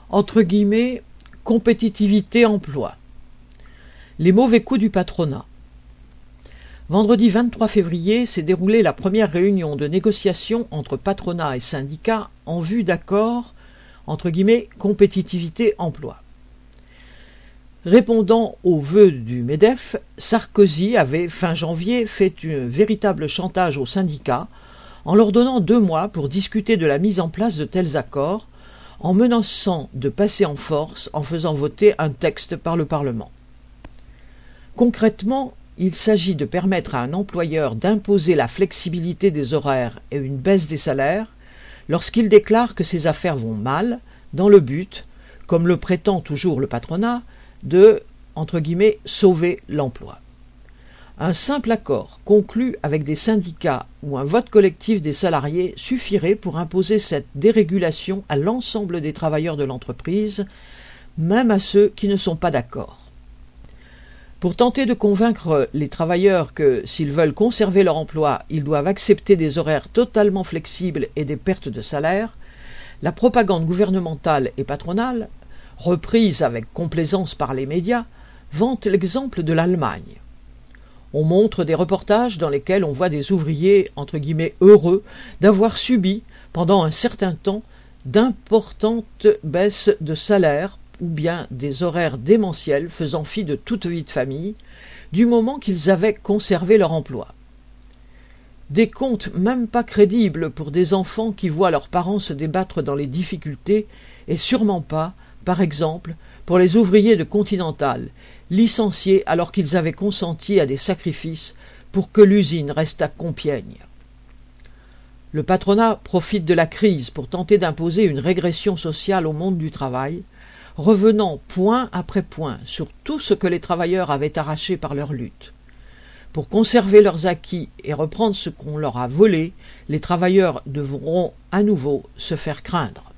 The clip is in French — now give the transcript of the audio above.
Entre guillemets, compétitivité-emploi. Les mauvais coups du patronat. Vendredi 23 février s'est déroulée la première réunion de négociation entre patronat et syndicats en vue d'accord, entre guillemets, compétitivité-emploi. Répondant aux vœux du MEDEF, Sarkozy avait, fin janvier, fait un véritable chantage aux syndicats en leur donnant 2 mois pour discuter de la mise en place de tels accords, en menaçant de passer en force en faisant voter un texte par le Parlement. Concrètement, il s'agit de permettre à un employeur d'imposer la flexibilité des horaires et une baisse des salaires lorsqu'il déclare que ses affaires vont mal, dans le but, comme le prétend toujours le patronat, de, entre guillemets, sauver l'emploi. Un simple accord conclu avec des syndicats ou un vote collectif des salariés suffirait pour imposer cette dérégulation à l'ensemble des travailleurs de l'entreprise, même à ceux qui ne sont pas d'accord. Pour tenter de convaincre les travailleurs que, s'ils veulent conserver leur emploi, ils doivent accepter des horaires totalement flexibles et des pertes de salaire, la propagande gouvernementale et patronale, reprise avec complaisance par les médias, vante l'exemple de l'Allemagne. On montre des reportages dans lesquels on voit des ouvriers, entre guillemets, heureux d'avoir subi, pendant un certain temps, d'importantes baisses de salaire ou bien des horaires démentiels faisant fi de toute vie de famille, du moment qu'ils avaient conservé leur emploi. Des contes même pas crédibles pour des enfants qui voient leurs parents se débattre dans les difficultés, et sûrement pas, par exemple, pour les ouvriers de Continental, licenciés alors qu'ils avaient consenti à des sacrifices pour que l'usine reste à Compiègne. Le patronat profite de la crise pour tenter d'imposer une régression sociale au monde du travail, revenant point après point sur tout ce que les travailleurs avaient arraché par leur lutte. Pour conserver leurs acquis et reprendre ce qu'on leur a volé, les travailleurs devront à nouveau se faire craindre.